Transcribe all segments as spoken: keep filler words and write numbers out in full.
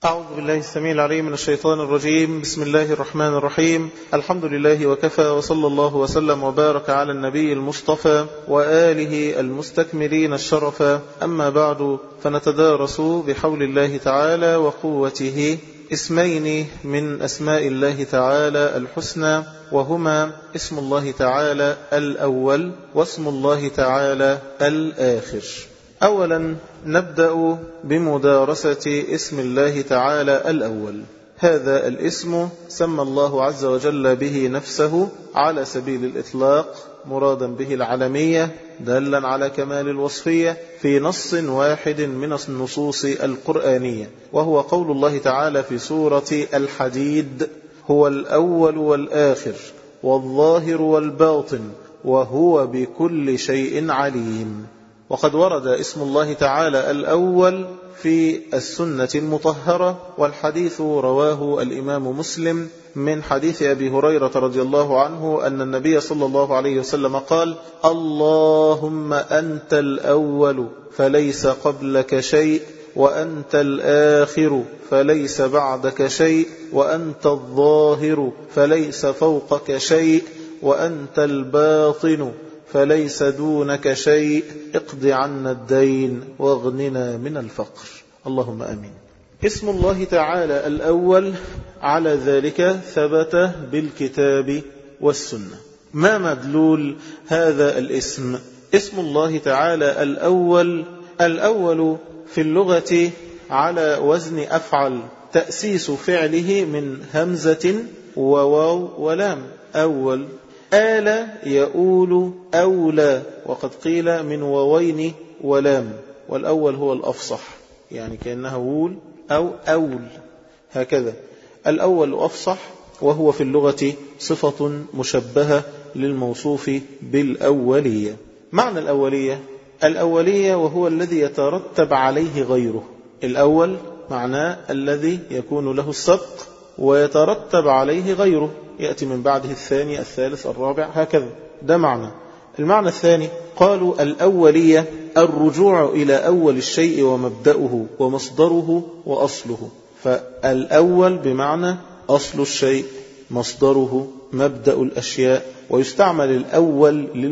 أعوذ بالله السميع العليم من الشيطان الرجيم. بسم الله الرحمن الرحيم. الحمد لله وكفى، وصلى الله وسلم وبارك على النبي المصطفى وآله المستكملين الشرفا. أما بعد، فنتدارس بحول الله تعالى وقوته اسمين من أسماء الله تعالى الحسنى، وهما اسم الله تعالى الأول واسم الله تعالى الآخر. أولا نبدأ بمدارسة اسم الله تعالى الأول. هذا الاسم سمى الله عز وجل به نفسه على سبيل الإطلاق، مرادا به العلمية، دالا على كمال الوصفية في نص واحد من النصوص القرآنية، وهو قول الله تعالى في سورة الحديد: هو الأول والآخر والظاهر والباطن وهو بكل شيء عليم. وقد ورد اسم الله تعالى الأول في السنة المطهرة، والحديث رواه الإمام مسلم من حديث أبي هريرة رضي الله عنه أن النبي صلى الله عليه وسلم قال: اللهم أنت الأول فليس قبلك شيء، وأنت الآخر فليس بعدك شيء، وأنت الظاهر فليس فوقك شيء، وأنت الباطن فليس دونك شيء، اقض عنا الدين واغننا من الفقر. اللهم آمين. اسم الله تعالى الأول على ذلك ثبت بالكتاب والسنة. ما مدلول هذا الاسم؟ اسم الله تعالى الأول، الأول في اللغة على وزن أفعل، تأسيس فعله من همزة وواو ولام. أول آل يؤول أولى، وقد قيل من ووين ولام، والأول هو الأفصح، يعني كأنها وول أو أول، هكذا الأول أفصح، وهو في اللغة صفة مشبهة للموصوف بالأولية. معنى الأولية: الأولية وهو الذي يترتب عليه غيره. الأول معناه الذي يكون له السبق ويترتب عليه غيره، يأتي من بعده الثاني الثالث الرابع، هكذا، ده معنى. المعنى الثاني قالوا الأولية الرجوع إلى أول الشيء ومبدأه ومصدره وأصله. فالأول بمعنى أصل الشيء، مصدره، مبدأ الأشياء. ويستعمل الأول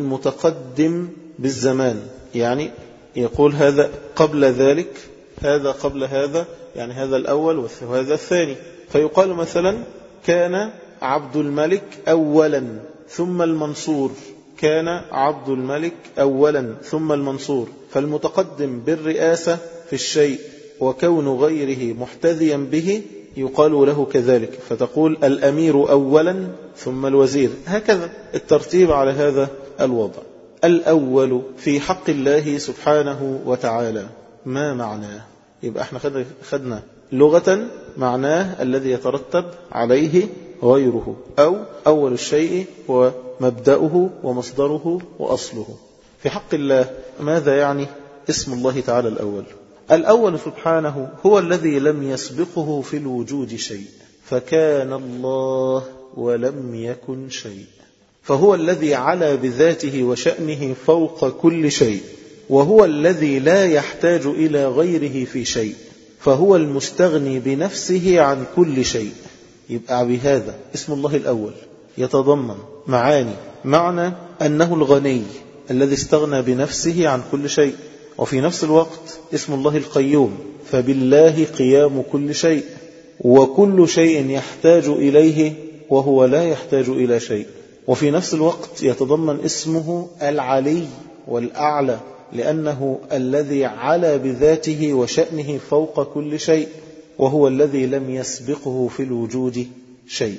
للمتقدم بالزمان، يعني يقول هذا قبل ذلك، هذا قبل هذا، يعني هذا الأول وهذا الثاني. فيقال مثلا: كان عبد الملك أولا ثم المنصور، كان عبد الملك أولا ثم المنصور. فالمتقدم بالرئاسة في الشيء وكون غيره محتذيا به يقال له كذلك، فتقول الأمير أولا ثم الوزير، هكذا الترتيب على هذا الوضع. الأول في حق الله سبحانه وتعالى، ما معناه؟ يبقى احنا خدنا لغة معناه الذي يترتب عليه غيره، أو أول الشيء ومبدأه ومصدره وأصله. في حق الله ماذا يعني اسم الله تعالى الأول؟ الأول سبحانه هو الذي لم يسبقه في الوجود شيء، فكان الله ولم يكن شيء، فهو الذي علا بذاته وشأنه فوق كل شيء، وهو الذي لا يحتاج إلى غيره في شيء، فهو المستغني بنفسه عن كل شيء. يبقى بهذا اسم الله الأول يتضمن معاني: معنى أنه الغني الذي استغنى بنفسه عن كل شيء، وفي نفس الوقت اسم الله القيوم، فبالله قيام كل شيء، وكل شيء يحتاج إليه وهو لا يحتاج إلى شيء. وفي نفس الوقت يتضمن اسمه العلي والأعلى، لأنه الذي علا بذاته وشأنه فوق كل شيء، وهو الذي لم يسبقه في الوجود شيء.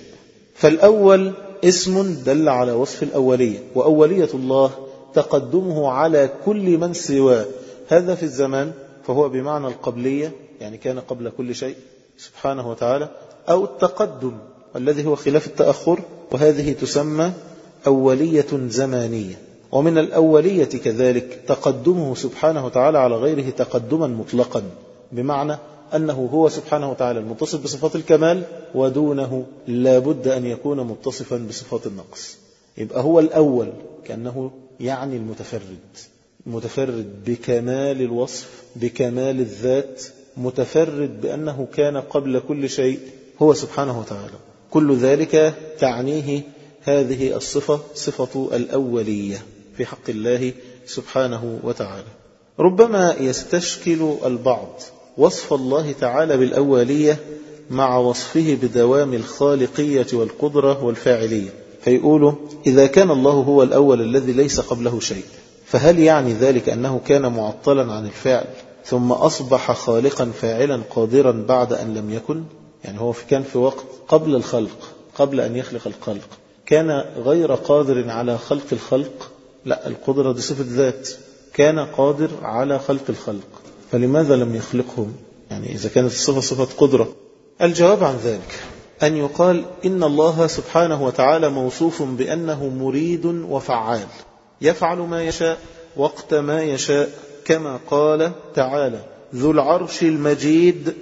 فالأول اسم دل على وصف الأولية، وأولية الله تقدمه على كل من سواه، هذا في الزمان فهو بمعنى القبلية، يعني كان قبل كل شيء سبحانه وتعالى، أو التقدم الذي هو خلاف التأخر، وهذه تسمى أولية زمانية. ومن الأولية كذلك تقدمه سبحانه وتعالى على غيره تقدما مطلقا، بمعنى أنه هو سبحانه وتعالى المتصف بصفات الكمال، ودونه لا بد أن يكون متصفا بصفات النقص. يبقى هو الأول كأنه يعني المتفرد، متفرد بكمال الوصف، بكمال الذات، متفرد بأنه كان قبل كل شيء هو سبحانه وتعالى. كل ذلك تعنيه هذه الصفة، صفة الأولية في حق الله سبحانه وتعالى. ربما يستشكل البعض وصف الله تعالى بالأولية مع وصفه بدوام الخالقية والقدرة والفاعلية، فيقولوا إذا كان الله هو الأول الذي ليس قبله شيء، فهل يعني ذلك أنه كان معطلا عن الفعل ثم أصبح خالقا فاعلا قادرا بعد أن لم يكن؟ يعني هو كان في وقت قبل الخلق، قبل أن يخلق الخلق كان غير قادر على خلق الخلق؟ لا، القدرة دي صفة ذات، كان قادر على خلق الخلق، فلماذا لم يخلقهم؟ يعني إذا كانت الصفة صفة قدرة. الجواب عن ذلك أن يقال إن الله سبحانه وتعالى موصوف بأنه مريد وفعال، يفعل ما يشاء وقت ما يشاء، كما قال تعالى ذو العرش المجيد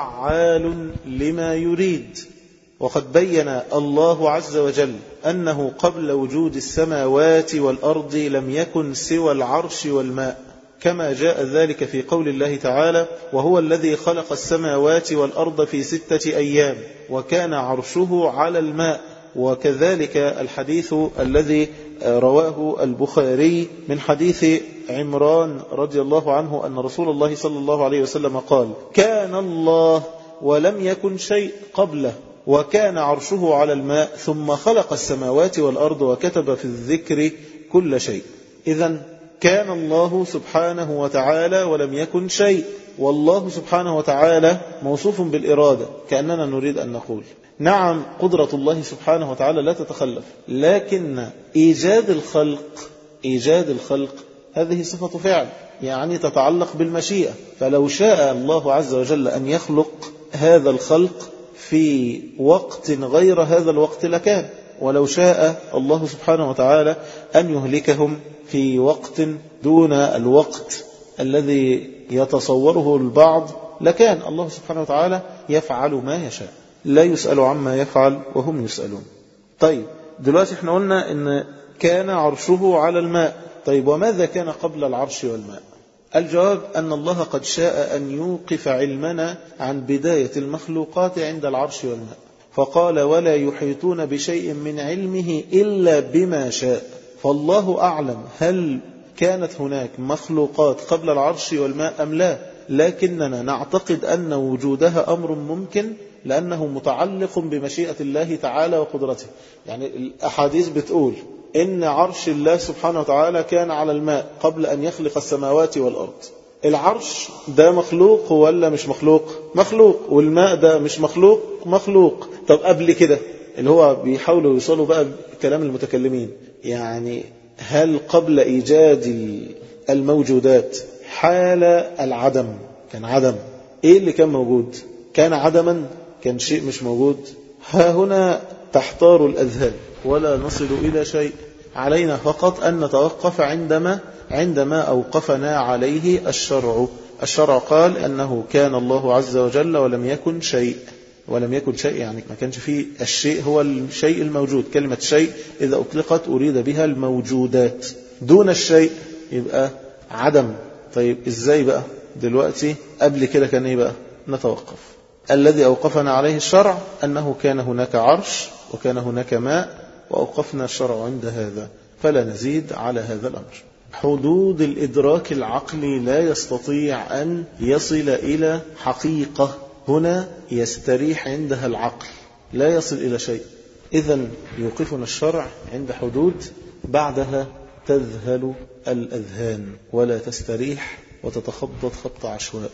فعال لما يريد. وقد بين الله عز وجل أنه قبل وجود السماوات والأرض لم يكن سوى العرش والماء، كما جاء ذلك في قول الله تعالى وهو الذي خلق السماوات والأرض في ستة أيام وكان عرشه على الماء. وكذلك الحديث الذي رواه البخاري من حديث عمران رضي الله عنه أن رسول الله صلى الله عليه وسلم قال كان الله ولم يكن شيء قبله وكان عرشه على الماء ثم خلق السماوات والأرض وكتب في الذكر كل شيء. إذن كان الله سبحانه وتعالى ولم يكن شيء، والله سبحانه وتعالى موصوف بالإرادة، كأننا نريد أن نقول نعم قدرة الله سبحانه وتعالى لا تتخلف، لكن إيجاد الخلق إيجاد الخلق هذه صفة فعل، يعني تتعلق بالمشيئة. فلو شاء الله عز وجل أن يخلق هذا الخلق في وقت غير هذا الوقت لكان، ولو شاء الله سبحانه وتعالى أن يهلكهم في وقت دون الوقت الذي يتصوره البعض لكان. الله سبحانه وتعالى يفعل ما يشاء، لا يسأل عما يفعل وهم يسألون. طيب دلوقتي احنا قلنا ان كان عرشه على الماء، طيب وماذا كان قبل العرش والماء؟ الجواب أن الله قد شاء أن يوقف علمنا عن بداية المخلوقات عند العرش والماء، فقال ولا يحيطون بشيء من علمه إلا بما شاء. فالله أعلم هل كانت هناك مخلوقات قبل العرش والماء أم لا، لكننا نعتقد أن وجودها أمر ممكن لأنه متعلق بمشيئة الله تعالى وقدرته. يعني الأحاديث بتقول إن عرش الله سبحانه وتعالى كان على الماء قبل أن يخلق السماوات والأرض. العرش ده مخلوق ولا مش مخلوق؟ مخلوق. والماء ده مش مخلوق؟ مخلوق. طب قبل كده اللي هو بيحاولوا يوصلوا بقى بكلام المتكلمين، يعني هل قبل إيجاد الموجودات حال العدم كان عدم؟ إيه اللي كان موجود؟ كان عدما؟ كان شيء مش موجود؟ ها هنا تحتار الأذهان ولا نصل إلى شيء. علينا فقط أن نتوقف عندما عندما أوقفنا عليه الشرع. الشرع قال أنه كان الله عز وجل ولم يكن شيء. ولم يكن شيء يعني ما كانش فيه الشيء هو الشيء الموجود. كلمة شيء إذا أطلقت أريد بها الموجودات، دون الشيء يبقى عدم. طيب إزاي بقى دلوقتي؟ قبل كده كان إيه بقى؟ نتوقف. الذي أوقفنا عليه الشرع أنه كان هناك عرش وكان هناك ماء، وأوقفنا الشرع عند هذا، فلا نزيد على هذا الأمر. حدود الإدراك العقلي لا يستطيع أن يصل إلى حقيقة، هنا يستريح عندها العقل، لا يصل إلى شيء. إذن يوقفنا الشرع عند حدود، بعدها تذهل الأذهان ولا تستريح وتتخبط خط عشواء.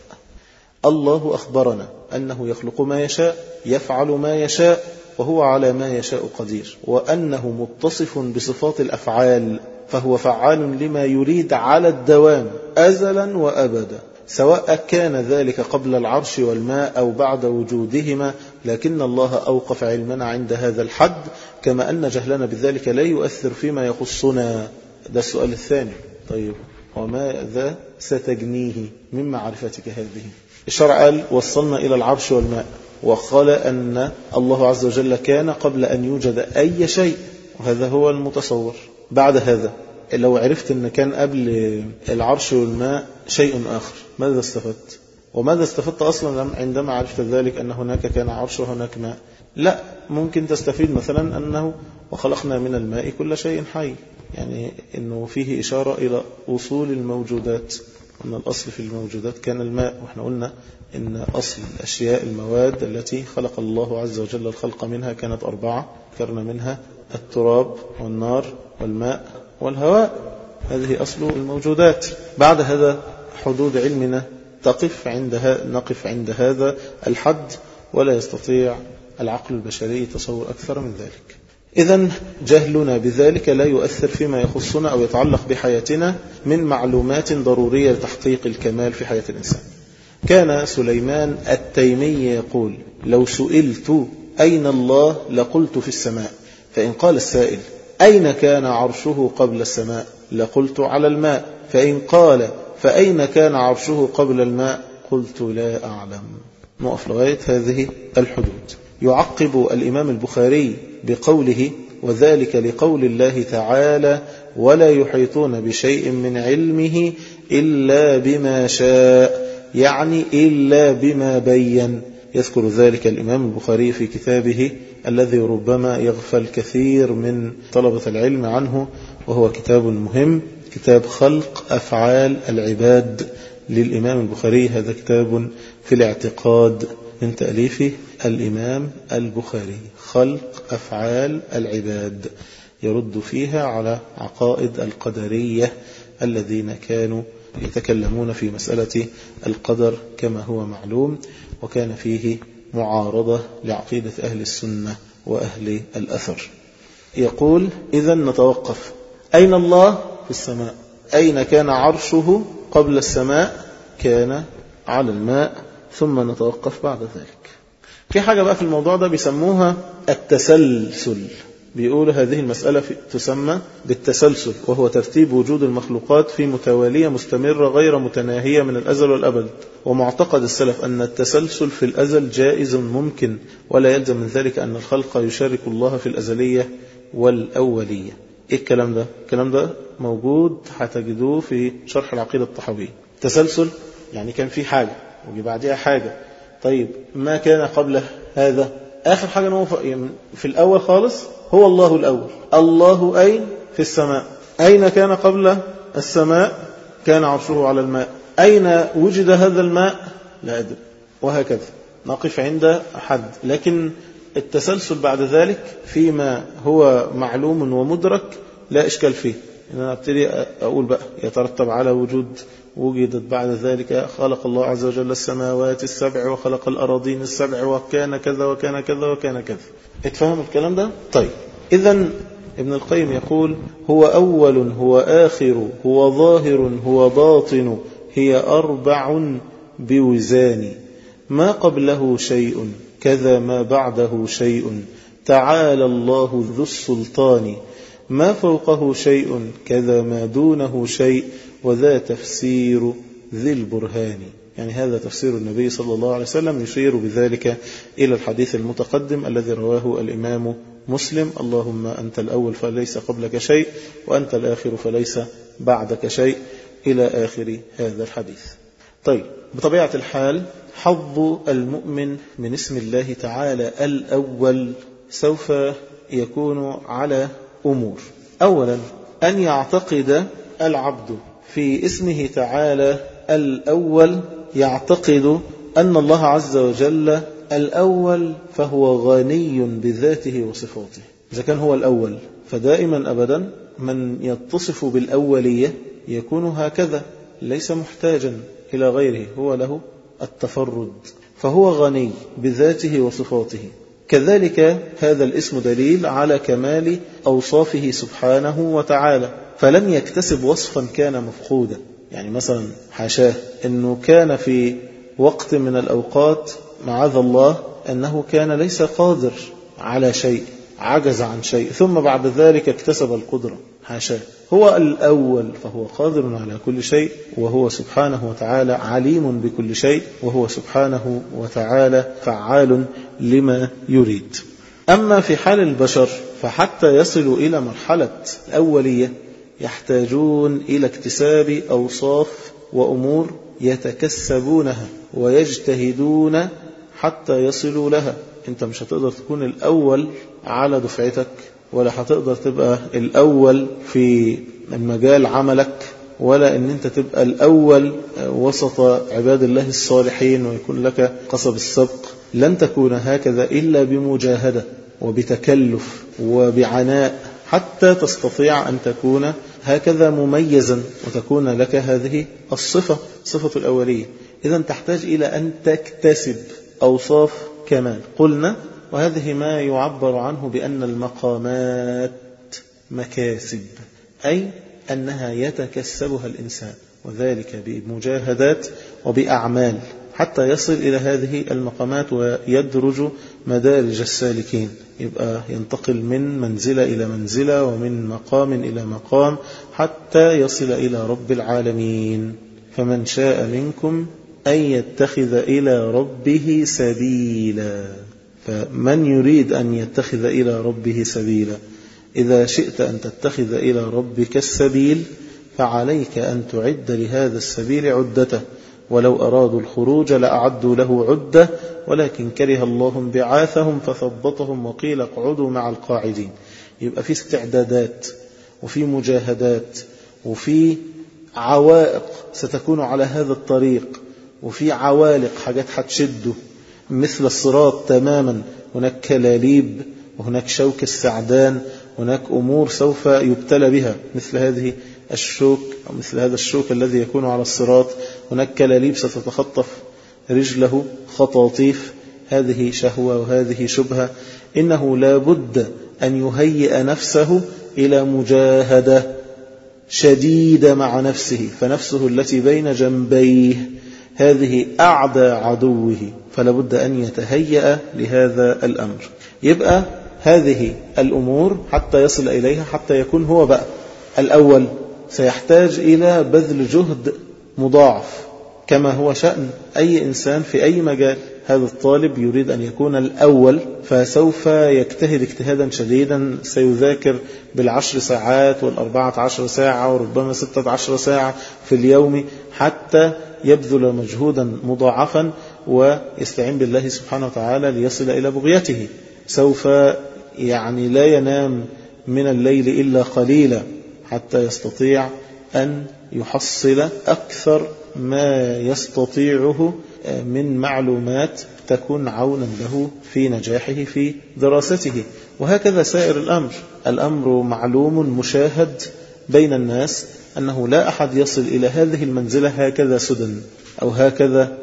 الله أخبرنا أنه يخلق ما يشاء، يفعل ما يشاء، وهو على ما يشاء قدير، وأنه متصف بصفات الأفعال، فهو فعال لما يريد على الدوام أزلا وأبدا، سواء كان ذلك قبل العرش والماء أو بعد وجودهما. لكن الله أوقف علمنا عند هذا الحد، كما أن جهلنا بذلك لا يؤثر فيما يخصنا. ده السؤال الثاني. طيب وماذا ستجنيه من معرفتك هذه؟ الشرع قال وصلنا إلى العرش والماء، وقال أن الله عز وجل كان قبل أن يوجد أي شيء، وهذا هو المتصور. بعد هذا لو عرفت أن كان قبل العرش والماء شيء آخر، ماذا استفدت؟ وماذا استفدت أصلا عندما عرفت ذلك أن هناك كان عرش وهناك ماء؟ لا، ممكن تستفيد مثلا أنه وخلقنا من الماء كل شيء حي، يعني أنه فيه إشارة إلى أصول الموجودات، أن الأصل في الموجودات كان الماء. وإحنا قلنا أن أصل الأشياء المواد التي خلق الله عز وجل الخلق منها كانت أربعة، ذكرنا منها التراب والنار والماء والهواء، هذه أصل الموجودات. بعد هذا حدود علمنا تقف عند نقف عند هذا الحد، ولا يستطيع العقل البشري تصور أكثر من ذلك. إذن جهلنا بذلك لا يؤثر فيما يخصنا أو يتعلق بحياتنا من معلومات ضرورية لتحقيق الكمال في حياة الإنسان. كان سليمان التيمي يقول: لو سئلت أين الله لقلت في السماء، فإن قال السائل أين كان عرشه قبل السماء لقلت على الماء، فإن قال فأين كان عرشه قبل الماء قلت لا أعلم. نقف لغاية هذه الحدود. يعقب الإمام البخاري بقوله: وذلك لقول الله تعالى: ولا يحيطون بشيء من علمه إلا بما شاء، يعني إلا بما بين. يذكر ذلك الإمام البخاري في كتابه الذي ربما يغفل كثير من طلبة العلم عنه، وهو كتاب مهم، كتاب خلق أفعال العباد للإمام البخاري. هذا كتاب في الاعتقاد من تأليف الإمام البخاري، خلق أفعال العباد، يرد فيها على عقائد القدرية الذين كانوا يتكلمون في مسألة القدر كما هو معلوم، وكان فيه معارضة لعقيدة أهل السنة وأهل الأثر. يقول: إذن نتوقف. أين الله؟ في السماء. أين كان عرشه قبل السماء؟ كان على الماء. ثم نتوقف بعد ذلك. في حاجة بقى في الموضوع ده بيسموها التسلسل. بيقول هذه المسألة تسمى بالتسلسل، وهو ترتيب وجود المخلوقات في متوالية مستمرة غير متناهية من الأزل والأبد. ومعتقد السلف أن التسلسل في الأزل جائز ممكن، ولا يلزم من ذلك أن الخلق يشارك الله في الأزلية والأولية. إيه الكلام ده؟ الكلام ده موجود هتجدوه في شرح العقيدة الطحاوية. تسلسل يعني كان في حاجة وجي بعدها حاجة. طيب ما كان قبل هذا؟ آخر حاجة نوع في الأول خالص هو الله الأول. الله أين؟ في السماء. أين كان قبل السماء؟ كان عرشه على الماء. أين وجد هذا الماء؟ لا أدري. وهكذا نقف عند حد. لكن التسلسل بعد ذلك فيما هو معلوم ومدرك لا إشكال فيه. أنا أبتدي أقول بقى يترتب على وجود وجدت بعد ذلك خلق الله عز وجل السماوات السبع وخلق الأراضين السبع وكان كذا وكان كذا وكان كذا. اتفهم الكلام ده؟ طيب إذن ابن القيم يقول: هو أول هو آخر هو ظاهر هو باطن هي أربع بوزان، ما قبله شيء كذا ما بعده شيء، تعالى الله ذو السلطان، ما فوقه شيء كذا ما دونه شيء، وذا تفسير ذي البرهان. يعني هذا تفسير النبي صلى الله عليه وسلم، يشير بذلك إلى الحديث المتقدم الذي رواه الإمام مسلم: اللهم أنت الأول فليس قبلك شيء، وأنت الآخر فليس بعدك شيء، إلى آخر هذا الحديث. طيب بطبيعة الحال حظ المؤمن من اسم الله تعالى الأول سوف يكون على أمور. أولا أن يعتقد العبد في اسمه تعالى الأول، يعتقد أن الله عز وجل الأول فهو غني بذاته وصفاته. إذا كان هو الأول فدائما أبدا من يتصف بالأولية يكون هكذا، ليس محتاجا إلى غيره، هو له التفرد، فهو غني بذاته وصفاته. كذلك هذا الاسم دليل على كمال أوصافه سبحانه وتعالى، فلم يكتسب وصفا كان مفقودا. يعني مثلا حاشاه أنه كان في وقت من الأوقات معاذ الله أنه كان ليس قادر على شيء، عجز عن شيء، ثم بعد ذلك اكتسب القدرة. حاشاه، هو الأول فهو قادر على كل شيء، وهو سبحانه وتعالى عليم بكل شيء، وهو سبحانه وتعالى فعال لما يريد. أما في حال البشر فحتى يصلوا إلى مرحلة الأولية يحتاجون إلى اكتساب أوصاف وأمور يتكسبونها ويجتهدون حتى يصلوا لها. انت مش هتقدر تكون الأول على دفعتك، ولا هتقدر تبقى الأول في المجال عملك، ولا ان انت تبقى الأول وسط عباد الله الصالحين ويكون لك قصب السبق. لن تكون هكذا إلا بمجاهدة وبتكلف وبعناء حتى تستطيع أن تكون هكذا مميزا وتكون لك هذه الصفة، صفة الأولية. إذا تحتاج إلى أن تكتسب أوصاف كمال. قلنا وهذه ما يعبر عنه بأن المقامات مكاسب، أي أنها يتكسبها الإنسان، وذلك بمجاهدات وبأعمال حتى يصل إلى هذه المقامات ويدرج مدارج السالكين. يبقى ينتقل من منزلة إلى منزلة ومن مقام إلى مقام حتى يصل إلى رب العالمين. فمن شاء منكم أن يتخذ إلى ربه سبيلا. فمن يريد أن يتخذ إلى ربه سبيلا، إذا شئت أن تتخذ إلى ربك السبيل فعليك أن تعد لهذا السبيل عدته، ولو أرادوا الخروج لأعدوا له عدة ولكن كره الله بعاثهم فثبطهم وقيل اقعدوا مع القاعدين. يبقى في استعدادات وفي مجاهدات وفي عوائق ستكون على هذا الطريق، وفي عوالق حاجات هتشده مثل الصراط تماما. هناك كلاليب وهناك شوك السعدان، هناك أمور سوف يبتلى بها مثل هذه الشوك أو مثل هذا الشوك الذي يكون على الصراط. هناك كلاليب ستتخطف رجله خطاطيف، هذه شهوة وهذه شبهة. إنه لا بد أن يهيئ نفسه إلى مجاهدة شديدة مع نفسه، فنفسه التي بين جنبيه هذه أعدى عدوه، فلا بد أن يتهيأ لهذا الأمر. يبقى هذه الأمور حتى يصل إليها، حتى يكون هو بقى الأول، سيحتاج إلى بذل جهد مضاعف كما هو شأن أي إنسان في أي مجال. هذا الطالب يريد أن يكون الأول، فسوف يجتهد اجتهادا شديدا، سيذاكر بالعشر ساعات والأربعة عشر ساعة وربما ستة عشر ساعة في اليوم حتى يبذل مجهودا مضاعفا ويستعين بالله سبحانه وتعالى ليصل إلى بغيته. سوف يعني لا ينام من الليل إلا قليلا حتى يستطيع أن يحصل أكثر ما يستطيعه من معلومات تكون عونا له في نجاحه في دراسته. وهكذا سائر الأمر. الأمر معلوم مشاهد بين الناس أنه لا أحد يصل إلى هذه المنزلة هكذا سدى أو هكذا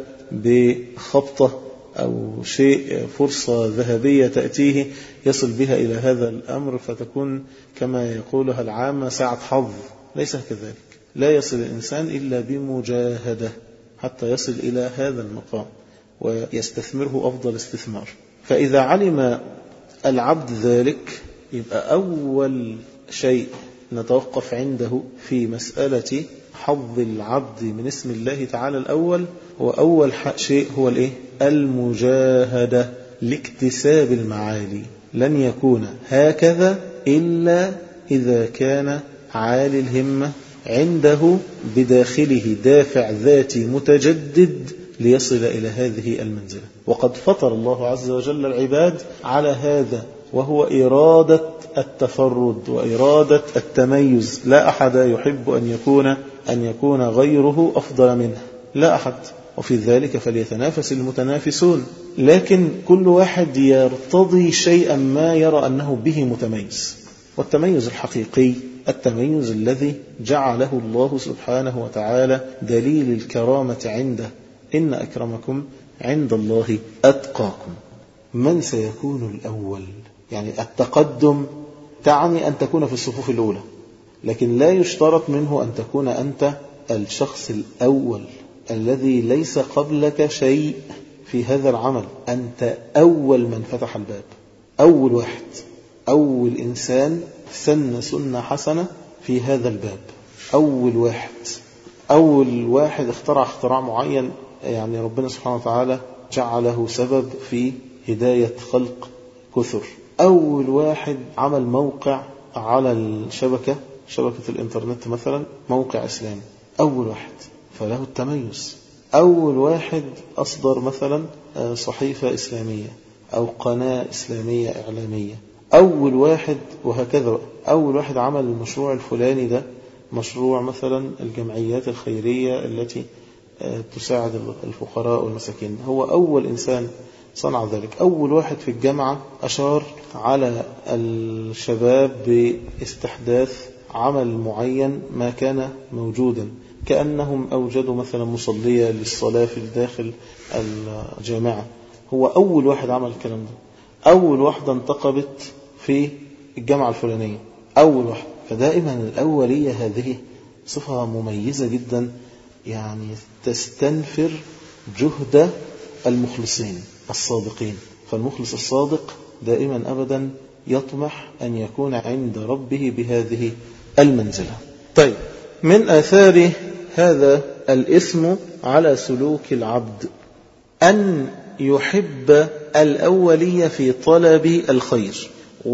بخبطة أو شيء فرصة ذهبية تأتيه يصل بها إلى هذا الأمر فتكون كما يقولها العامة ساعة حظ. ليس كذلك. لا يصل الإنسان إلا بمجاهدة حتى يصل إلى هذا المقام ويستثمره أفضل استثمار. فإذا علم العبد ذلك يبقى أول شيء نتوقف عنده في مسألة حظ العبد من اسم الله تعالى الأول، وأول شيء هو الإيه؟ المجاهدة لاكتساب المعالي. لن يكون هكذا إلا إذا كان عالي الهمة عنده بداخله دافع ذاتي متجدد ليصل إلى هذه المنزلة. وقد فطر الله عز وجل العباد على هذا، وهو إرادة التفرد وإرادة التميز. لا أحد يحب أن يكون أن يكون غيره أفضل منه، لا أحد. وفي ذلك فليتنافس المتنافسون. لكن كل واحد يرتضي شيئا ما يرى أنه به متميز. والتميز الحقيقي التميز الذي جعله الله سبحانه وتعالى دليل الكرامة عنده. إن أكرمكم عند الله أتقاكم. من سيكون الأول؟ يعني التقدم تعني أن تكون في الصفوف الأولى، لكن لا يشترط منه أن تكون أنت الشخص الأول الذي ليس قبلك شيء في هذا العمل. أنت أول من فتح الباب، أول واحد، أول إنسان سن سنة حسنة في هذا الباب، أول واحد، أول واحد اخترع اختراع معين، يعني ربنا سبحانه وتعالى جعله سبب في هداية خلق كثر. أول واحد عمل موقع على الشبكة، شبكة الإنترنت مثلا، موقع إسلامي، أول واحد، فله التميز. أول واحد أصدر مثلا صحيفة إسلامية أو قناة إسلامية إعلامية، أول واحد، وهكذا أول واحد عمل المشروع الفلاني ده، مشروع مثلا الجمعيات الخيرية التي تساعد الفقراء والمساكين، هو أول إنسان صنع ذلك. أول واحد في الجامعة أشار على الشباب باستحداث عمل معين ما كان موجودا، كأنهم أوجدوا مثلا مصلية للصلاة في داخل الجامعة. هو أول واحد عمل الكلام ده، أول واحدة انتقبت في الجامعة الفلانية، أول واحد. فدائما الأولية هذه صفة مميزة جدا، يعني تستنفر جهد المخلصين الصادقين. فالمخلص الصادق دائما أبدا يطمح أن يكون عند ربه بهذه المنزلة. طيب، من آثار هذا الاسم على سلوك العبد أن يحب الأولية في طلب الخير،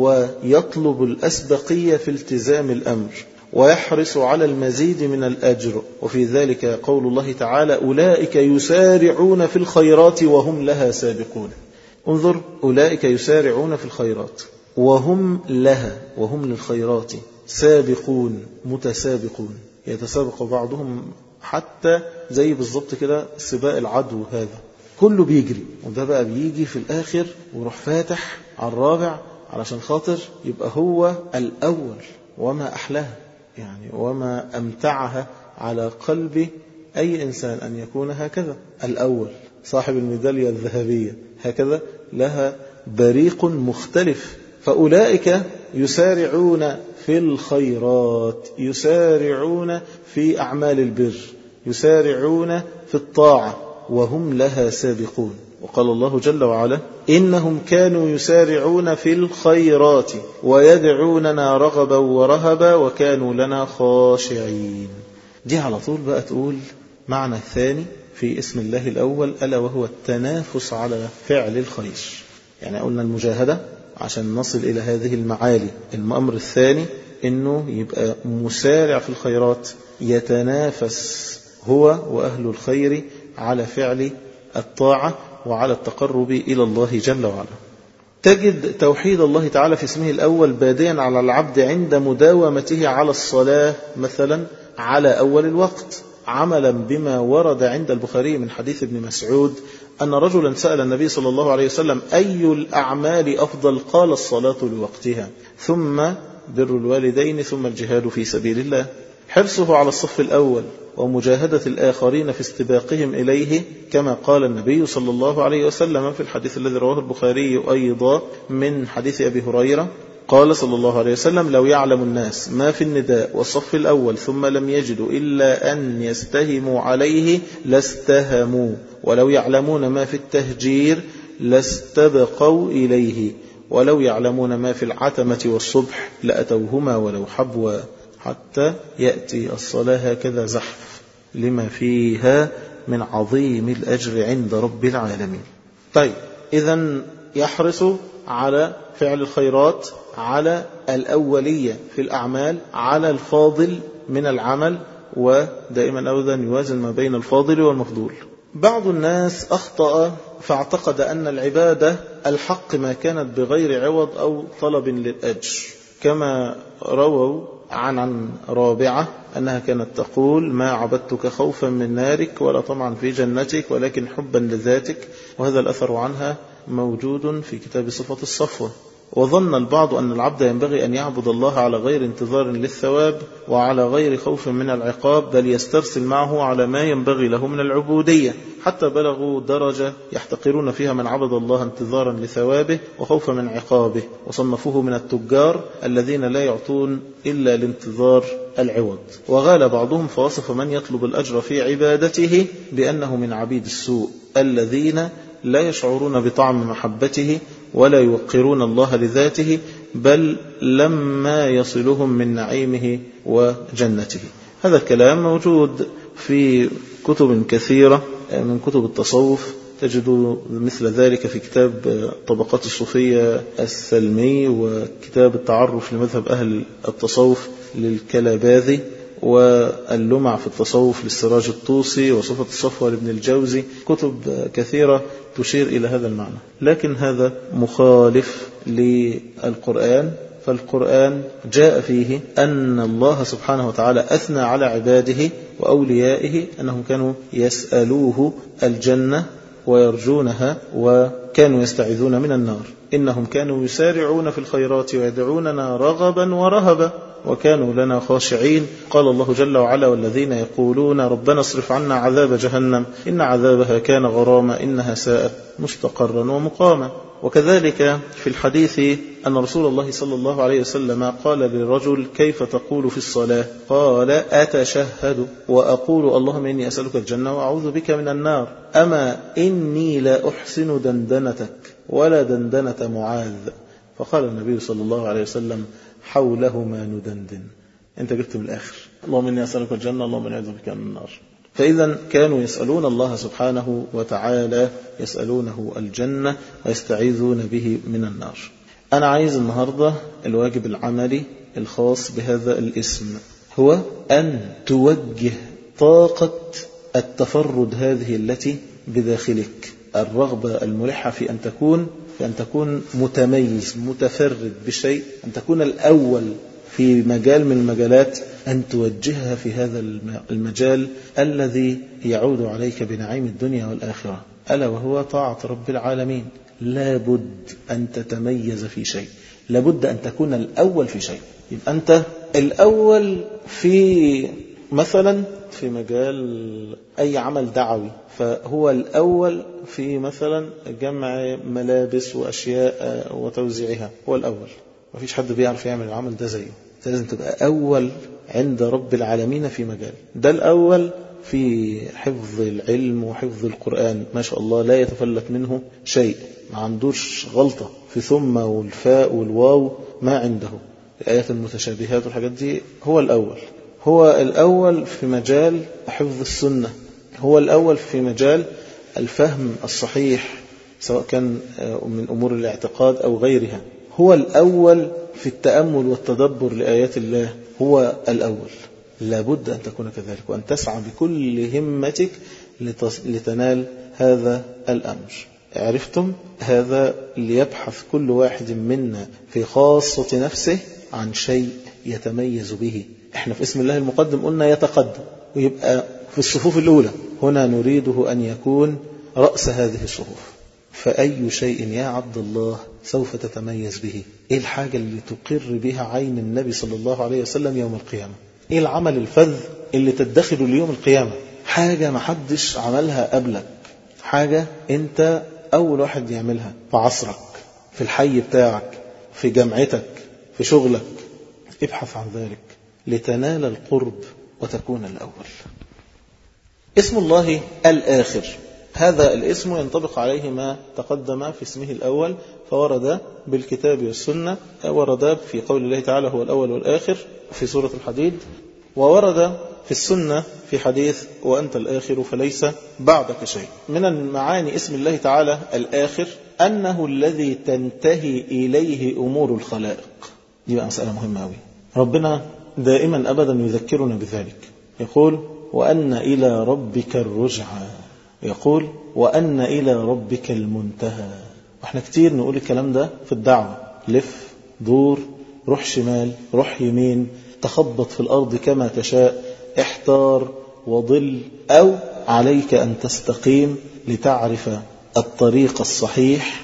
ويطلب الأسبقية في التزام الأمر، ويحرص على المزيد من الأجر. وفي ذلك قول الله تعالى: أولئك يسارعون في الخيرات وهم لها سابقون. انظر، أولئك يسارعون في الخيرات وهم لها، وهم للخيرات سابقون، متسابقون، يتسابق بعضهم حتى زي بالضبط كده سباق العدو، هذا كله بيجري، وده بقى بيجي في الآخر ويروح فاتح على الرابع علشان خاطر يبقى هو الأول. وما أحلاها يعني، وما أمتعها على قلب أي إنسان أن يكون هكذا الأول، صاحب الميدالية الذهبية، هكذا لها بريق مختلف. فأولئك يسارعون في الخيرات، يسارعون في أعمال البر، يسارعون في الطاعة، وهم لها سابقون. وقال الله جل وعلا: إنهم كانوا يسارعون في الخيرات ويدعوننا رغبا ورهبا وكانوا لنا خاشعين. دي على طول بقى تقول معنى الثاني في اسم الله الأول، ألا وهو التنافس على فعل الخير. يعني قلنا المجاهدة عشان نصل إلى هذه المعالي. الأمر الثاني إنه يبقى مسارع في الخيرات، يتنافس هو وأهل الخير على فعل الطاعة وعلى التقرب إلى الله جل وعلا. تجد توحيد الله تعالى في اسمه الأول باديا على العبد عند مداومته على الصلاة مثلا على أول الوقت، عملا بما ورد عند البخاري من حديث ابن مسعود أن رجلا سأل النبي صلى الله عليه وسلم: أي الأعمال أفضل؟ قال: الصلاة لوقتها، ثم بر الوالدين، ثم الجهاد في سبيل الله. حرصه على الصف الأول ومجاهدة الآخرين في استباقهم إليه، كما قال النبي صلى الله عليه وسلم في الحديث الذي رواه البخاري أيضا من حديث أبي هريرة، قال صلى الله عليه وسلم: لو يعلم الناس ما في النداء والصف الأول ثم لم يجدوا إلا أن يستهموا عليه لاستهموا، ولو يعلمون ما في التهجير لاستبقوا إليه، ولو يعلمون ما في العتمة والصبح لأتوهما ولو حبوا، حتى يأتي الصلاة هكذا زحف لما فيها من عظيم الأجر عند رب العالمين. طيب، إذن يحرص على فعل الخيرات، على الأولية في الأعمال، على الفاضل من العمل، ودائما أبدا يوازن ما بين الفاضل والمفضول. بعض الناس أخطأ فاعتقد أن العبادة الحق ما كانت بغير عوض أو طلب للأجر، كما رووا عن عن رابعة أنها كانت تقول: ما عبدتك خوفا من نارك ولا طمعا في جنتك ولكن حبا لذاتك. وهذا الأثر عنها موجود في كتاب صفة الصفوة. وظن البعض أن العبد ينبغي أن يعبد الله على غير انتظار للثواب وعلى غير خوف من العقاب، بل يسترسل معه على ما ينبغي له من العبودية، حتى بلغوا درجة يحتقرون فيها من عبد الله انتظارا لثوابه وخوفا من عقابه، وصنفوه من التجار الذين لا يعطون إلا لانتظار العوض. وغال بعضهم فوصف من يطلب الأجر في عبادته بأنه من عبيد السوء الذين لا يشعرون بطعم محبته ولا يوقرون الله لذاته، بل لما يصلهم من نعيمه وجنته. هذا الكلام موجود في كتب كثيرة من كتب التصوف، تجد مثل ذلك في كتاب طبقات الصوفية السلمي، وكتاب التعرف لمذهب أهل التصوف للكلاباذي، واللمع في التصوف للسراج الطوسي، وصفة الصفوة لابن الجوزي، كتب كثيرة تشير إلى هذا المعنى. لكن هذا مخالف للقرآن، فالقرآن جاء فيه أن الله سبحانه وتعالى أثنى على عباده وأوليائه أنهم كانوا يسألوه الجنة ويرجونها، وكانوا يستعيذون من النار. إنهم كانوا يسارعون في الخيرات ويدعوننا رغبا ورهبا وكانوا لنا خاشعين. قال الله جل وعلا: والذين يقولون ربنا اصرف عنا عذاب جهنم إن عذابها كان غراما إنها ساءت مستقرا ومقاما. وكذلك في الحديث أن رسول الله صلى الله عليه وسلم قال للرجل: كيف تقول في الصلاة؟ قال: أتشهد وأقول اللهم إني أسألك الجنة وأعوذ بك من النار، أما إني لا أحسن دندنتك ولا دندنة معاذ. فقال النبي صلى الله عليه وسلم: حوله ما ندندن. أنت جبت من الآخر، اللهم إني أسألك الجنة اللهم إني أعوذ بك من النار. فإذا كانوا يسألون الله سبحانه وتعالى، يسألونه الجنة ويستعيذون به من النار. أنا عايز النهاردة الواجب العملي الخاص بهذا الاسم هو أن توجه طاقة التفرد هذه التي بداخلك، الرغبة الملحة في أن تكون في أن تكون متميز متفرد بشيء، أن تكون الأول في مجال من المجالات، أن توجهها في هذا المجال الذي يعود عليك بنعيم الدنيا والآخرة، ألا وهو طاعة رب العالمين. لابد أن تتميز في شيء، لابد أن تكون الأول في شيء. يبقى أنت الأول في مثلا في مجال أي عمل دعوي، فهو الأول في مثلا جمع ملابس وأشياء وتوزيعها، هو الأول. ما فيش حد بيعرف يعمل العمل ده زيه. لازم تبقى أول عند رب العالمين في مجال. ده الأول في حفظ العلم وحفظ القرآن، ما شاء الله لا يتفلت منه شيء، ما عندوش غلطة في ثم والفاء والواو ما عنده. الآيات المتشابهات والحاجات دي هو الأول. هو الأول في مجال حفظ السنة، هو الأول في مجال الفهم الصحيح سواء كان من أمور الاعتقاد أو غيرها. هو الأول في التأمل والتدبر لآيات الله، هو الأول. لابد أن تكون كذلك، وأن تسعى بكل همتك لتنال هذا الأمر. عرفتم؟ هذا ليبحث كل واحد منا في خاصة نفسه عن شيء يتميز به. احنا في اسم الله المقدم قلنا يتقدم ويبقى في الصفوف الأولى، هنا نريده أن يكون رأس هذه الصفوف. فأي شيء يا عبد الله سوف تتميز به؟ إيه الحاجة اللي تقر بها عين النبي صلى الله عليه وسلم يوم القيامة؟ إيه العمل الفذ اللي تدخله ليوم القيامة؟ حاجة محدش عملها قبلك، حاجة أنت أول واحد يعملها في عصرك، في الحي بتاعك، في جامعتك، في شغلك. ابحث عن ذلك لتنال القرب وتكون الأول. اسم الله الآخر، هذا الاسم ينطبق عليه ما تقدم في اسمه الأول، فورد بالكتاب والسنة. ورد في قول الله تعالى هو الأول والآخر في سورة الحديد، وورد في السنة في حديث وأنت الآخر فليس بعدك شيء. من المعاني اسم الله تعالى الآخر أنه الذي تنتهي إليه أمور الخلائق. دي بقى مسألة مهمة أوي، ربنا دائما أبدا يذكرنا بذلك. يقول وأن إلى ربك الرجعى، يقول وأن إلى ربك المنتهى. واحنا كتير نقول الكلام ده في الدعوة، لف دور، روح شمال، روح يمين، تخبط في الأرض كما تشاء، احتار وضل، أو عليك أن تستقيم لتعرف الطريق الصحيح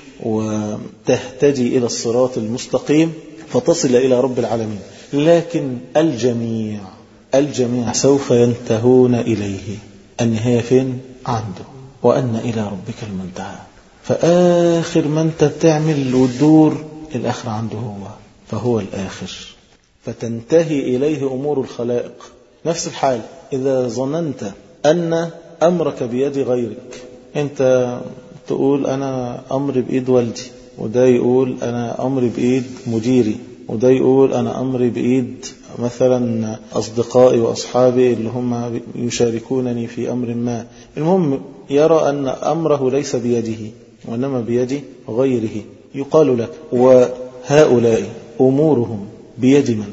وتهتدي إلى الصراط المستقيم فتصل إلى رب العالمين. لكن الجميع الجميع سوف ينتهون إليه. النهاية فين؟ عنده. وأن إلى ربك المنتهى. فآخر ما أنت بتعمل وتدور الآخر عنده هو، فهو الآخر، فتنتهي إليه أمور الخلائق. نفس الحال إذا ظننت أن أمرك بيد غيرك، أنت تقول أنا أمري بإيد والدي، وده يقول أنا أمري بإيد مديري، وده يقول أنا أمري بإيد مثلا أصدقائي وأصحابي اللي هم يشاركونني في أمر ما. المهم يرى أن أمره ليس بيده وإنما بيد غيره. يقال لك وهؤلاء أمورهم بيد من؟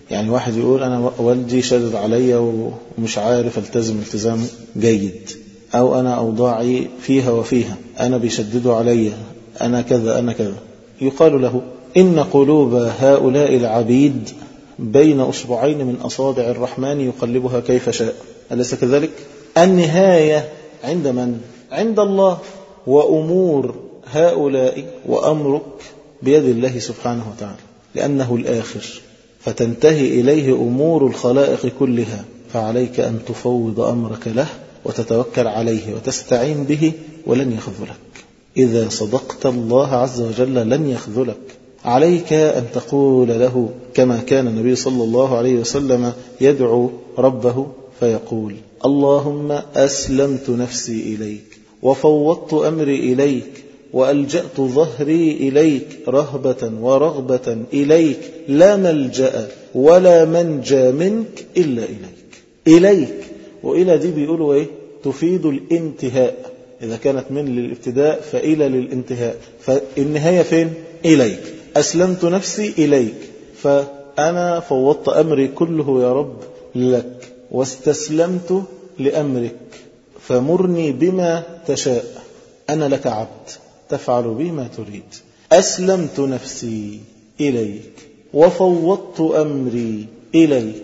يعني واحد يقول أنا والدي شدد علي ومش عارف التزم التزام جيد، أو أنا أوضاعي فيها وفيها، أنا بيشددوا علي، أنا كذا أنا كذا. يقال له إن قلوب هؤلاء العبيد بين أصبعين من أصابع الرحمن يقلبها كيف شاء، أليس كذلك؟ النهاية عند من؟ عند الله، وأمور هؤلاء وأمرك بيد الله سبحانه وتعالى، لأنه الآخر، فتنتهي إليه أمور الخلائق كلها، فعليك أن تفوض أمرك له وتتوكل عليه وتستعين به، ولن يخذلك. إذا صدقت الله عز وجل لن يخذلك. عليك أن تقول له كما كان النبي صلى الله عليه وسلم يدعو ربه فيقول: اللهم أسلمت نفسي إليك وفوضت أمري إليك وألجأت ظهري إليك رهبة ورغبة إليك، لا ملجأ ولا منجى منك إلا إليك. إليك وإلى دي بيقولوا إيه؟ تفيد الانتهاء، إذا كانت من للابتداء فإلى للانتهاء، فالنهاية فين؟ إليك. أسلمت نفسي إليك، فأنا فوضت أمري كله يا رب لك، واستسلمت لأمرك، فمرني بما تشاء، أنا لك عبد تفعل بي ما تريد. أسلمت نفسي إليك وفوضت أمري إليك،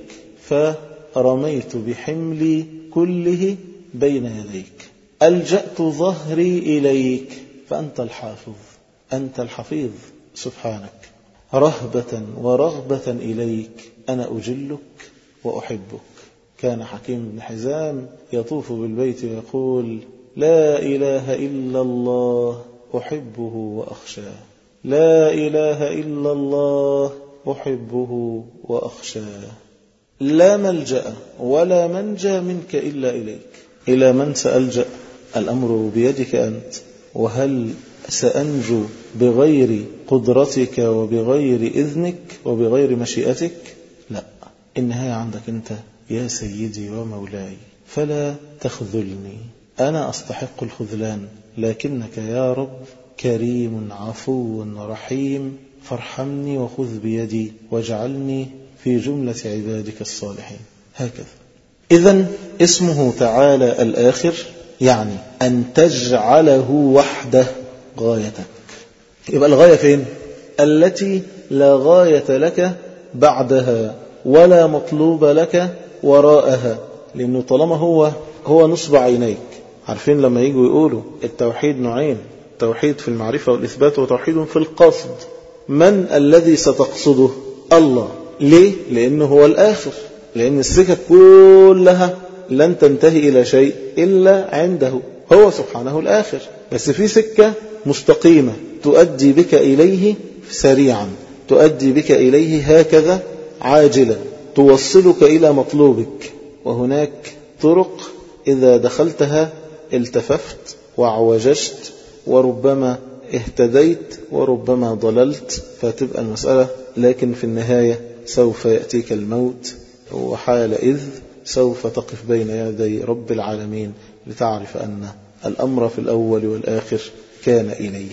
فرميت بحملي كله بين يديك. ألجأت ظهري إليك، فأنت الحافظ، أنت الحفيظ سبحانك. رهبة ورغبة إليك، أنا أجلك وأحبك. كان حكيم بن حزام يطوف بالبيت ويقول: لا إله إلا الله أحبه وأخشاه، لا إله إلا الله أحبه وأخشاه. لا ملجأ ولا منجى منك إلا إليك. إلى من سألجأ؟ الأمر بيدك أنت، وهل سأنجو بغير قدرتك وبغير إذنك وبغير مشيئتك؟ لا، النهاية عندك أنت يا سيدي ومولاي، فلا تخذلني، أنا أستحق الخذلان، لكنك يا رب كريم عفو رحيم، فارحمني وخذ بيدي واجعلني في جملة عبادك الصالحين. هكذا. إذن اسمه تعالى الآخر يعني أن تجعله وحده غايتك. يبقى الغاية فين؟ التي لا غاية لك بعدها ولا مطلوب لك وراءها، لأنه طالما هو هو نصب عينيك. عارفين لما يجوا يقولوا التوحيد نوعين: توحيد في المعرفة والإثبات وتوحيد في القصد. من الذي ستقصده؟ الله. ليه؟ لأنه هو الآخر، لأن السكة كلها لن تنتهي إلى شيء إلا عنده، هو سبحانه الآخر. بس في سكة مستقيمة تؤدي بك إليه سريعا، تؤدي بك إليه هكذا عاجلا، توصلك إلى مطلوبك. وهناك طرق إذا دخلتها التففت وعوججت، وربما اهتديت وربما ضللت، فتبقى المسألة. لكن في النهاية سوف يأتيك الموت، وحال إذ سوف تقف بين يدي رب العالمين لتعرف أن الأمر في الأول والآخر كان إليه.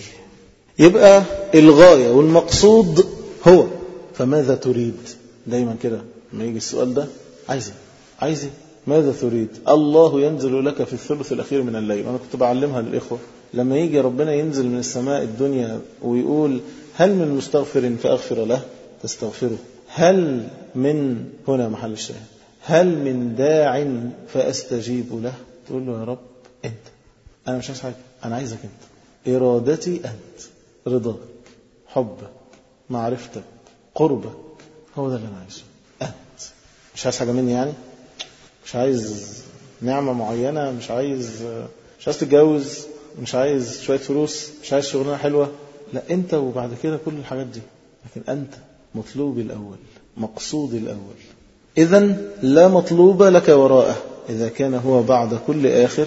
يبقى الغاية والمقصود هو. فماذا تريد؟ دايما كده لما يجي السؤال ده، عايزة عايزة ماذا تريد؟ الله ينزل لك في الثلث الأخير من الليل. أنا كنت بعلمها للإخوة، لما يجي ربنا ينزل من السماء الدنيا ويقول: هل من مستغفر فأغفر له؟ تستغفره. هل من هنا محل الشاهد، هل من داع فأستجيب له؟ تقول له: يا رب أنت، أنا مش عايز حاجة، أنا عايزك أنت، إرادتي أنت، رضاك، حبك، معرفتك، قربك، هو ده اللي أنا عايزه. أنت مش عايز حاجة مني، يعني مش عايز نعمة معينة، مش عايز مش عايز تتجوز، مش عايز شوية فلوس، مش عايز شغلانة حلوة، لا، أنت وبعد كده كل الحاجات دي، لكن أنت مطلوب الأول، مقصود الأول. إذن لا مطلوب لك وراءه، إذا كان هو بعد كل آخر،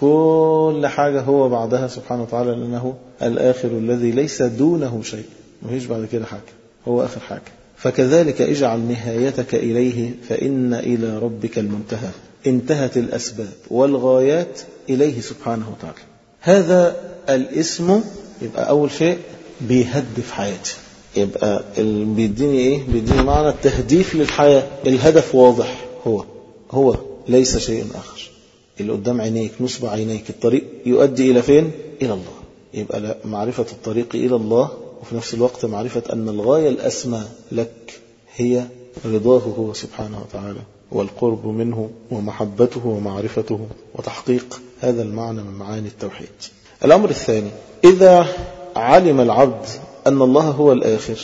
كل حاجة هو بعدها سبحانه وتعالى، لأنه الآخر الذي ليس دونه شيء، مفيش بعد كده حاجة، هو آخر حاجة. فكذلك اجعل نهايتك إليه، فإن إلى ربك المنتهى. انتهت الأسباب والغايات إليه سبحانه وتعالى. هذا الاسم يبقى أول شيء بيهدف حياتي، يبقى بيديني إيه؟ بيديني معنى التهديف للحياة. الهدف واضح، هو هو ليس شيء آخر. اللي قدام عينيك، نصب عينيك، الطريق يؤدي إلى فين؟ إلى الله. يبقى لا، معرفة الطريق إلى الله، وفي نفس الوقت معرفة أن الغاية الأسمى لك هي رضاه هو سبحانه وتعالى، والقرب منه ومحبته ومعرفته وتحقيق هذا المعنى من معاني التوحيد. الأمر الثاني، إذا علم العبد أن الله هو الآخر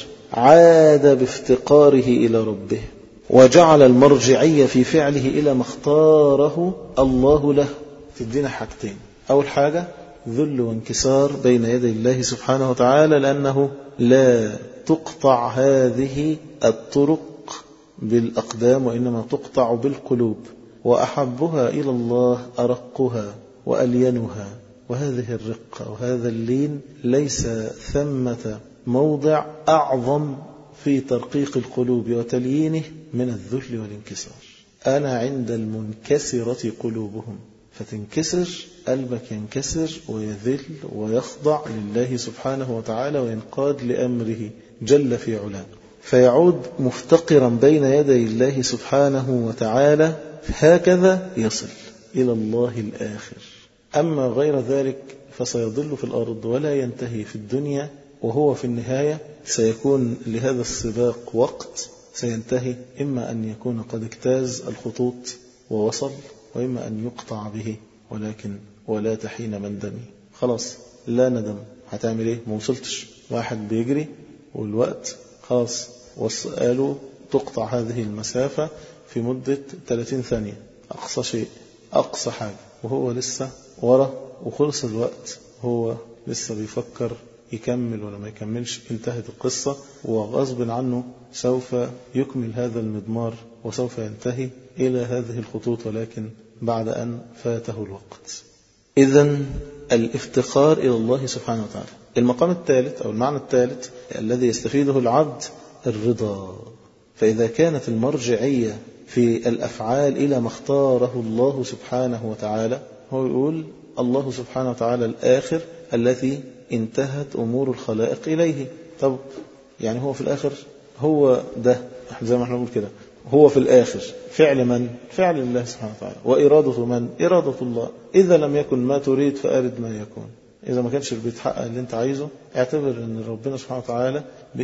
عاد بافتقاره إلى ربه، وجعل المرجعية في فعله إلى ما اختاره الله له. تدينا حاجتين. أول حاجة ذل وانكسار بين يدي الله سبحانه وتعالى، لأنه لا تقطع هذه الطرق بالأقدام، وإنما تقطع بالقلوب، وأحبها إلى الله أرقها وألينها. وهذه الرقة وهذا اللين ليس ثمة موضع أعظم في ترقيق القلوب وتليينه من الذل والانكسار. أنا عند المنكسرة قلوبهم، فتنكسر قلبك، ينكسر ويذل ويخضع لله سبحانه وتعالى وينقاد لأمره جل في علاه، فيعود مفتقرا بين يدي الله سبحانه وتعالى. هكذا يصل إلى الله الآخر. أما غير ذلك فسيضل في الأرض ولا ينتهي في الدنيا، وهو في النهاية سيكون لهذا السباق وقت سينتهي، إما أن يكون قد اجتاز الخطوط ووصل، وإما أن يقطع به، ولكن ولا تحين من دمي. خلاص لا ندم. هتعمل إيه؟ ما وصلتش. واحد بيجري والوقت خلاص وقالوا تقطع هذه المسافة في مدة ثلاثين ثانية أقصى شيء، أقصى حاجة، وهو لسه ورا وخلص الوقت، هو لسه بيفكر يكمل ولا ما يكملش. انتهت القصة، وغصب عنه سوف يكمل هذا المضمار وسوف ينتهي إلى هذه الخطوط، ولكن بعد أن فاته الوقت. إذن الافتقار إلى الله سبحانه وتعالى. المقام الثالث أو المعنى الثالث الذي يستفيده العبد الرضا. فإذا كانت المرجعية في الأفعال إلى ما اختاره الله سبحانه وتعالى، هو يقول الله سبحانه وتعالى الآخر الذي انتهت أمور الخلائق إليه. طب يعني هو في الآخر هو ده، زي ما احنا نقول كده، هو في الآخر فعل من؟ فعل الله سبحانه وتعالى. وإرادة من؟ إرادة الله. إذا لم يكن ما تريد فأرد ما يكون. إذا ما كانش بيتحقق اللي انت عايزه، اعتبر أن ربنا سبحانه وتعالى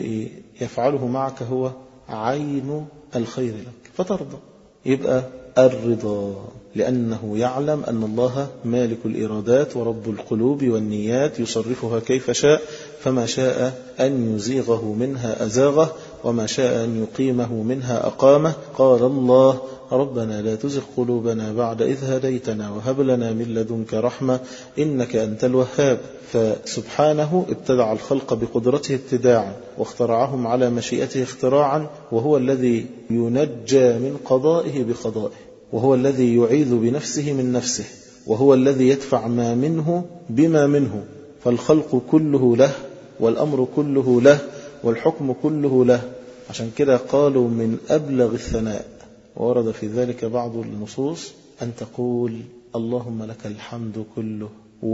يفعله معك هو عين الخير لك فترضى. يبقى الرضا، لأنه يعلم أن الله مالك الإرادات ورب القلوب والنيات، يصرفها كيف شاء، فما شاء أن يزيغه منها أزاغه، وما شاء أن يقيمه منها أقامه. قال الله ربنا لا تزغ قلوبنا بعد إذ هديتنا وهب لنا من لدنك رحمة إنك أنت الوهاب. فسبحانه ابتدع الخلق بقدرته ابتداعا، واخترعهم على مشيئته اختراعا، وهو الذي ينجى من قضائه بقضائه، وهو الذي يعيذ بنفسه من نفسه، وهو الذي يدفع ما منه بما منه. فالخلق كله له، والأمر كله له، والحكم كله له. عشان كده قالوا من أبلغ الثناء، ورد في ذلك بعض النصوص، أن تقول اللهم لك الحمد كله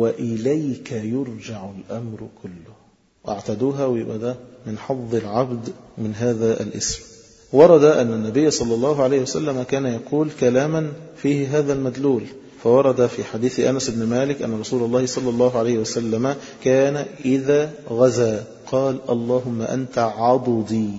وإليك يرجع الأمر كله. واعتدوها، ويبقى ده من حظ العبد من هذا الاسم. ورد أن النبي صلى الله عليه وسلم كان يقول كلاما فيه هذا المدلول. فورد في حديث أنس بن مالك أن رسول الله صلى الله عليه وسلم كان إذا غزا قال اللهم أنت عضدي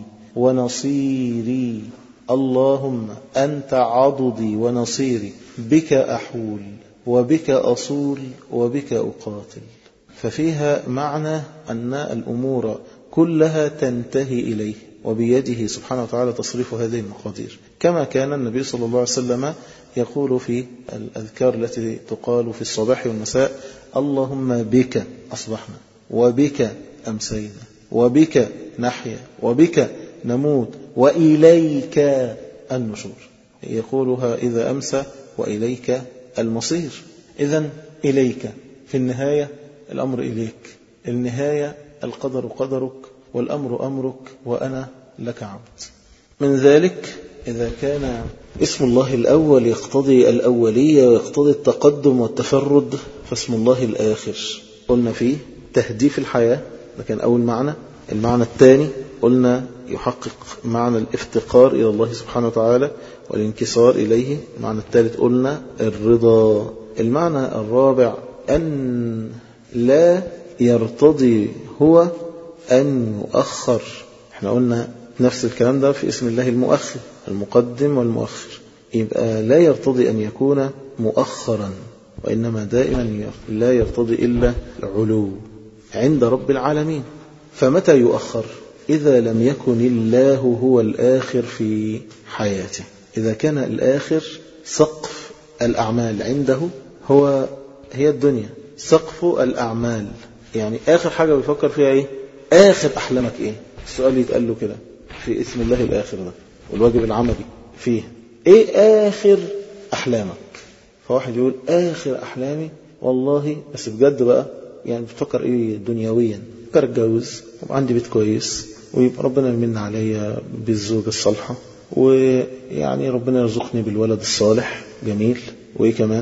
ونصيري، اللهم أنت عضدي ونصيري، بك أحول وبك أصول وبك أقاتل. ففيها معنى أن الأمور كلها تنتهي إليه، وبيده سبحانه وتعالى تصريف هذه المقادير، كما كان النبي صلى الله عليه وسلم يقول في الأذكار التي تقال في الصباح والمساء اللهم بك أصبحنا وبك أمسينا وبك نحيا وبك نموت وإليك النشور. يقولها إذا أمسى وإليك المصير. إذن إليك في النهاية الأمر إليك، النهاية القدر قدرك والأمر أمرك وأنا لك عبد. من ذلك إذا كان اسم الله الأول يقتضي الأولية ويقتضي التقدم والتفرد، فاسم الله الآخر قلنا فيه تهديف الحياة، ده كان أول معنى. المعنى الثاني قلنا يحقق معنى الافتقار إلى الله سبحانه وتعالى والانكسار إليه. المعنى الثالث قلنا الرضا. المعنى الرابع أن لا يرتضي هو أن يؤخر. احنا قلنا نفس الكلام ده في اسم الله المؤخر، المقدم والمؤخر. يبقى لا يرتضي أن يكون مؤخرا، وإنما دائما لا يرتضي إلا العلو عند رب العالمين. فمتى يؤخر؟ إذا لم يكن الله هو الآخر في حياته. إذا كان الآخر سقف الأعمال عنده هو هي الدنيا، سقف الأعمال، يعني آخر حاجة بيفكر فيها إيه؟ آخر أحلامك إيه؟ السؤال يتقال له كده في اسم الله الآخر ده، والواجب العملي فيه إيه آخر أحلامك؟ فواحد يقول آخر أحلامي والله بس بجد بقى، يعني بتفكر إيه دنيويا؟ بفكر اتجوز وعندي بيت كويس، ويبقى ربنا يمن عليا بالزوجة الصالحة، ويعني ربنا يرزقني بالولد الصالح جميل، وإيه كمان،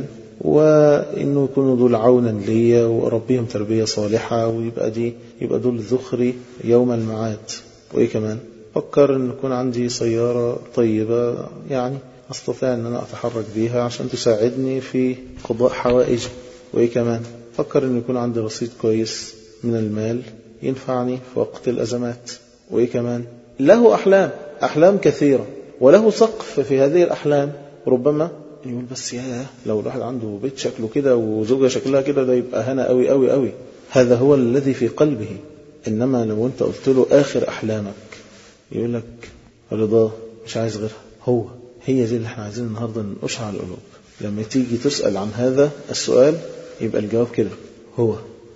وإنه يكونوا دول عونا ليا وأربيهم تربية صالحة، ويبقى دي يبقى دول ذخري يوم المعاد، وإيه كمان، فكر أن يكون عندي سيارة طيبة يعني أستطيع أن أنا أتحرك بيها عشان تساعدني في قضاء حوائجي، وإيه كمان، فكر أن يكون عندي رصيد كويس من المال ينفعني في وقت الأزمات، وإيه كمان. له أحلام أحلام كثيرة، وله سقف في هذه الأحلام. ربما يقول بس يا لو الواحد عنده بيت شكله كده وزوجة شكلها كده ده يبقى هنا قوي قوي قوي. هذا هو الذي في قلبه. إنما لو أنت قلت له آخر أحلامك يقول لك رضاه مش عايز غيرها. هو هي دي اللي احنا عايزين النهاردة ننقشها على القلوب. لما تيجي تسأل عن هذا السؤال يبقى الجواب كده، هو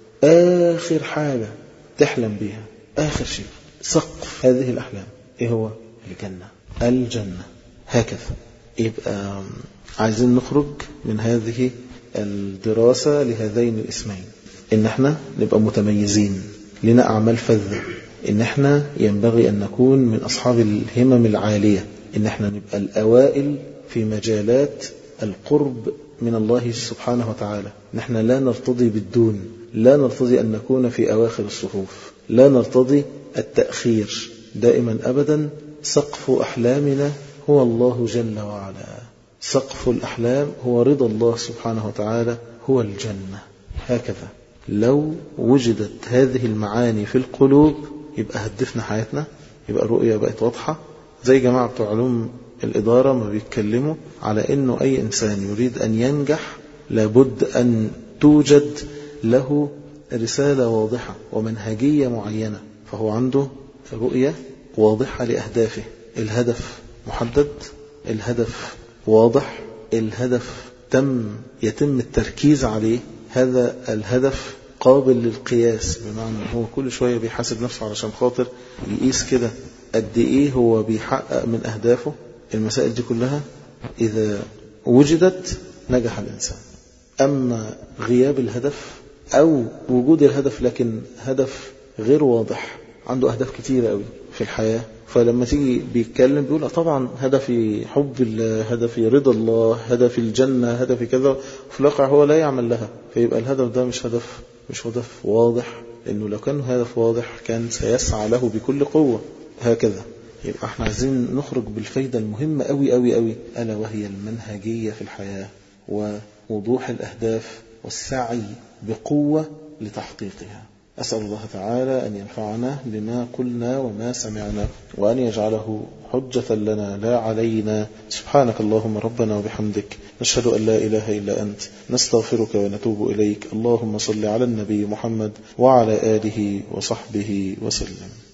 آخر حاجة تحلم بيها، آخر شيء، سقف هذه الأحلام إيه هو؟ الجنة. الجنة هكذا. يبقى عايزين نخرج من هذه الدراسة لهذين الاسمين، إن احنا نبقى متميزين، لنا أعمال فذة، إن احنا ينبغي أن نكون من أصحاب الهمم العالية، إن احنا نبقى الأوائل في مجالات القرب من الله سبحانه وتعالى. نحن لا نرتضي بالدون، لا نرتضي أن نكون في أواخر الصفوف، لا نرتضي التأخير. دائما أبدا سقف أحلامنا هو الله جل وعلا. سقف الأحلام هو رضا الله سبحانه وتعالى، هو الجنة. هكذا لو وجدت هذه المعاني في القلوب يبقى هدفنا حياتنا، يبقى الرؤية بقت واضحة. زي جماعة بتوع علوم الإدارة ما بيتكلموا على أنه أي إنسان يريد أن ينجح لابد أن توجد له رسالة واضحة ومنهجية معينة، فهو عنده رؤية واضحة لأهدافه. الهدف محدد، الهدف واضح، الهدف تم يتم التركيز عليه. هذا الهدف قابل للقياس، بمعنى هو كل شوية بيحاسب نفسه علشان خاطر يقيس كده قد إيه هو بيحقق من أهدافه. المسائل دي كلها إذا وجدت نجح الإنسان. أما غياب الهدف أو وجود الهدف لكن هدف غير واضح، عنده أهداف كتيرة قوي في الحياة، فلما تيجي بيتكلم بيقول طبعا هدفي حب الله، هدفي رضا الله، هدفي الجنة، هدفي كذا، وفي الواقع هو لا يعمل لها. فيبقى الهدف ده مش هدف مش هدف واضح، لأنه لو كان هدف واضح كان سيسعى له بكل قوة. هكذا يبقى احنا عايزين نخرج بالفايدة المهمة قوي قوي قوي، ألا وهي المنهجية في الحياة ووضوح الأهداف والسعي بقوة لتحقيقها. أسأل الله تعالى أن ينفعنا بما قلنا وما سمعنا، وأن يجعله حجة لنا لا علينا. سبحانك اللهم ربنا وبحمدك، نشهد أن لا إله إلا أنت، نستغفرك ونتوب إليك. اللهم صل على النبي محمد وعلى آله وصحبه وسلم.